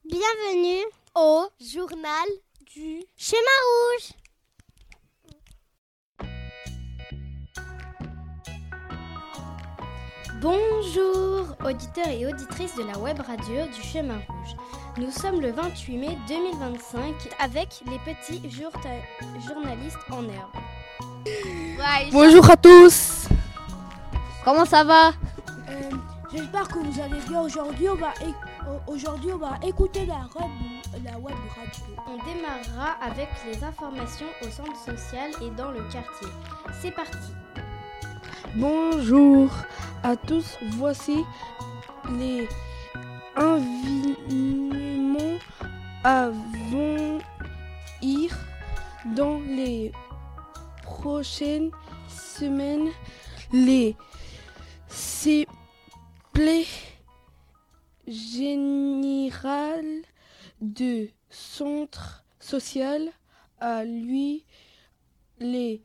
Bienvenue au journal du Chemin Rouge. Bonjour auditeurs et auditrices de la web radio du Chemin Rouge. Nous sommes le 28 mai 2025 avec les petits journalistes en herbe. Bonjour à tous. Comment ça va? J'espère que vous allez bien. Aujourd'hui, on va écouter la web radio. On démarrera avec les informations au centre social et dans le quartier. C'est parti. Bonjour à tous. Voici les événements à venir dans les prochaines semaines. Les Assemblée générale de centre social a lui les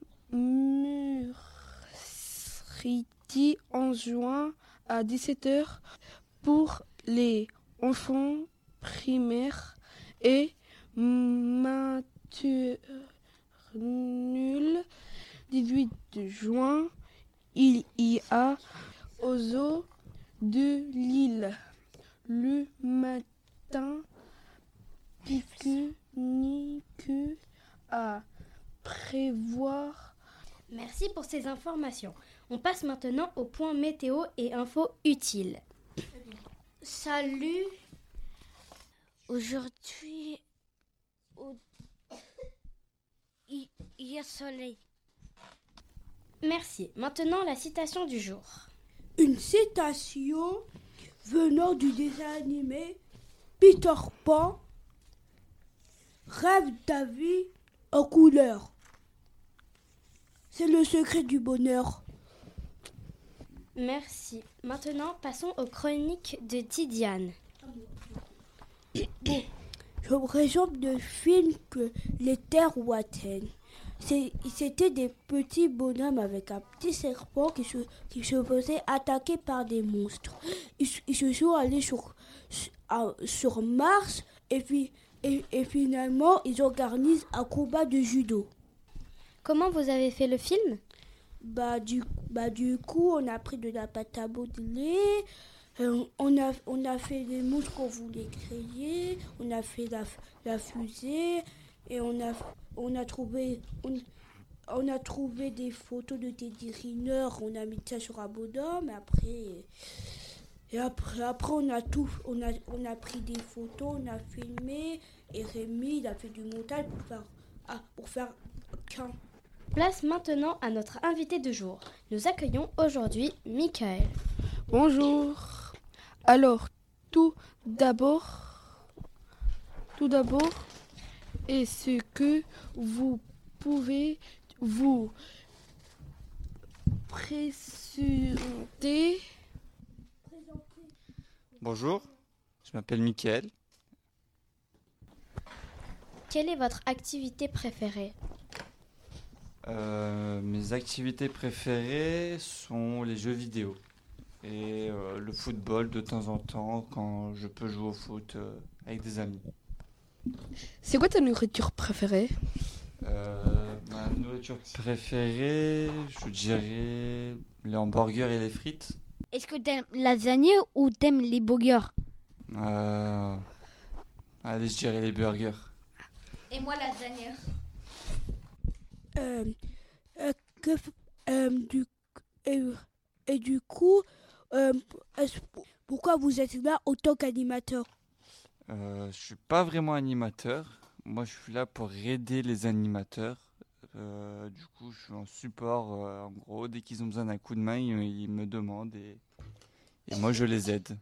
mercredis en juin à 17h pour les enfants primaires et maternels. 18 juin, il y a au zoo de Lille le matin pique-nique à prévoir. Merci pour ces informations. On passe maintenant au point météo et infos utiles. Salut. Aujourd'hui, il y a soleil. Merci. Maintenant, la citation du jour. Une citation venant du dessin animé Peter Pan. Rêve ta vie en couleur. C'est le secret du bonheur. Merci. Maintenant, passons aux chroniques de Tidiane. Je vous présente le film que les terres ou Athènes. C'était des petits bonhommes avec un petit serpent qui se faisait attaquer par des monstres. Ils se sont allés sur Mars et finalement ils organisent un combat de judo. Comment vous avez fait le film ? Du coup, on a pris de la pâte à modeler, on a fait les monstres qu'on voulait créer, on a fait la fusée et on a trouvé des photos de Teddy Riner, on a mis ça sur un bonhomme et après on a pris des photos, on a filmé et Rémi il a fait du montage pour faire qu'un. Place maintenant à notre invité de jour. Nous accueillons aujourd'hui Michael. Bonjour. Alors, tout d'abord, est-ce que vous pouvez vous présenter? Bonjour, je m'appelle Mickaël. Quelle est votre activité préférée ? Mes activités préférées sont les jeux vidéo et le football de temps en temps quand je peux jouer au foot avec des amis. C'est quoi ta nourriture préférée? Ma nourriture préférée, je dirais les hamburgers et les frites. Est-ce que t'aimes la lasagne ou t'aimes les burgers? Allez, je dirais les burgers. Et moi la lasagne. Du coup, pourquoi vous êtes là en tant qu'animateur? Je suis pas vraiment animateur. Moi, je suis là pour aider les animateurs. Du coup, je suis en support. En gros, dès qu'ils ont besoin d'un coup de main, ils me demandent et moi, je les aide.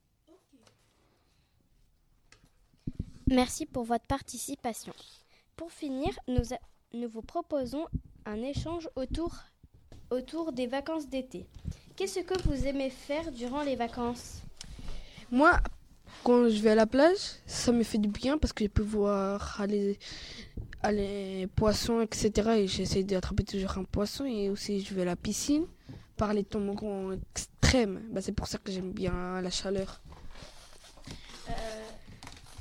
Merci pour votre participation. Pour finir, nous vous proposons un échange autour des vacances d'été. Qu'est-ce que vous aimez faire durant les vacances ? Moi, quand je vais à la plage, ça me fait du bien parce que je peux voir les poissons, etc. Et j'essaie d'attraper toujours un poisson. Et aussi, je vais à la piscine par les toboggans extrêmes. 'extrême. C'est pour ça que j'aime bien la chaleur. Merci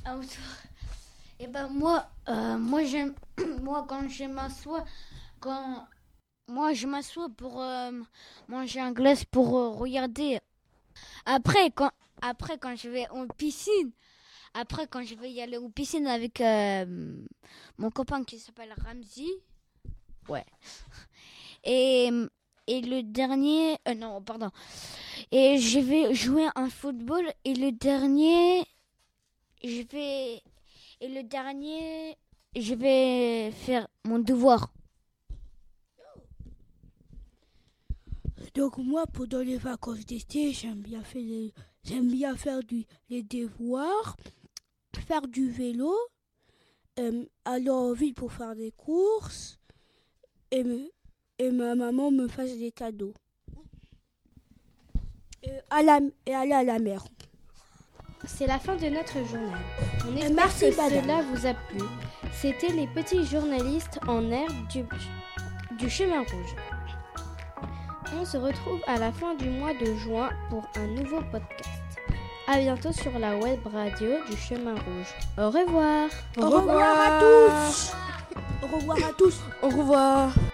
Et ben moi, j'aime, moi quand je m'assois, je m'assois pour manger un glace pour regarder. Après quand je vais en piscine, quand je vais y aller en piscine avec mon copain qui s'appelle Ramzi, ouais. Et le dernier, non pardon. Et je vais jouer un football et le dernier, je vais faire mon devoir. Donc moi, pendant les vacances d'été, j'aime bien faire les devoirs, faire du vélo, aller en ville pour faire des courses et ma maman me fasse des cadeaux. Et aller à la mer. C'est la fin de notre journal. On espère merci, que madame. cela vous a plu. C'était les petits journalistes en air du chemin rouge. On se retrouve à la fin du mois de juin pour un nouveau podcast. À bientôt sur la web radio du chemin rouge. Au revoir. Au revoir à tous. Au revoir à tous. Au revoir.